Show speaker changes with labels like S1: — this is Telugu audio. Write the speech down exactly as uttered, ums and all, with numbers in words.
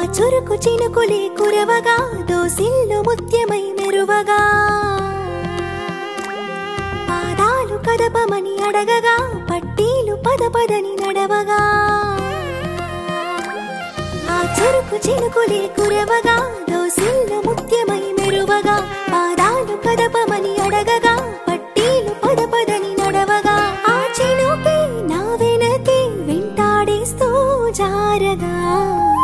S1: చురుకు చినుకులే కురవగా దోసిల్లు ముత్యమై మెరువగా పాదాలు కదపమని అడగగా పట్టీలు పద పదని నడవగా ఆ చురుకు చినుకులే కురవగా దోసిల్లు ముత్యమై మెరువగా పాదాలు కదపమని అడగగా పట్టీలు పద పదని నడవగా ఆ చినుకే నా వెనకే వెంటాడేస్తూ జారగా